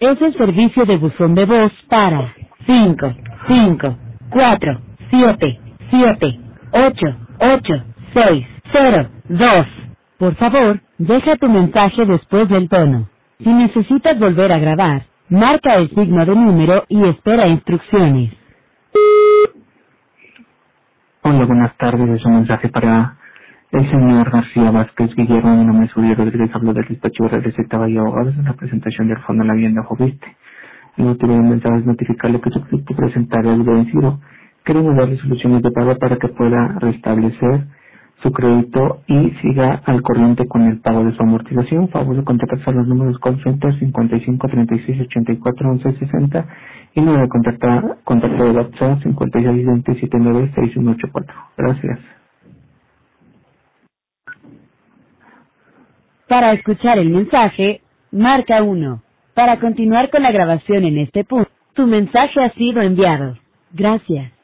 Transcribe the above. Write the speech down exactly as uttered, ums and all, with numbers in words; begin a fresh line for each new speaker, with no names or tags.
Es el servicio de buzón de voz para cinco, cinco, cuatro, siete, siete, ocho, ocho, seis, cero, dos. Por favor, deja tu mensaje después del tono. Si necesitas volver a grabar, marca el signo de número y espera instrucciones.
Hola, buenas tardes. Es un mensaje para el señor García Vázquez Guillermo. Mi nombre es Uriel Rodríguez. Hablo del despacho de receta y abogados en la presentación del Fondo de la Vivienda Fobiste. El motivo del mensaje es notificarle que su cliente presentará el vencido. Queremos darle soluciones de pago para que pueda restablecer su crédito y siga al corriente con el pago de su amortización. Favor de contactarse a los números call center cincuenta y cinco, treinta y seis, ochenta y cuatro, once, sesenta y número de contactar, contacto de WhatsApp cincuenta y seis, veinte, setenta y nueve, sesenta y uno ochenta y cuatro. Gracias.
Para escuchar el mensaje, marca uno. Para continuar con la grabación en este punto, tu mensaje ha sido enviado. Gracias.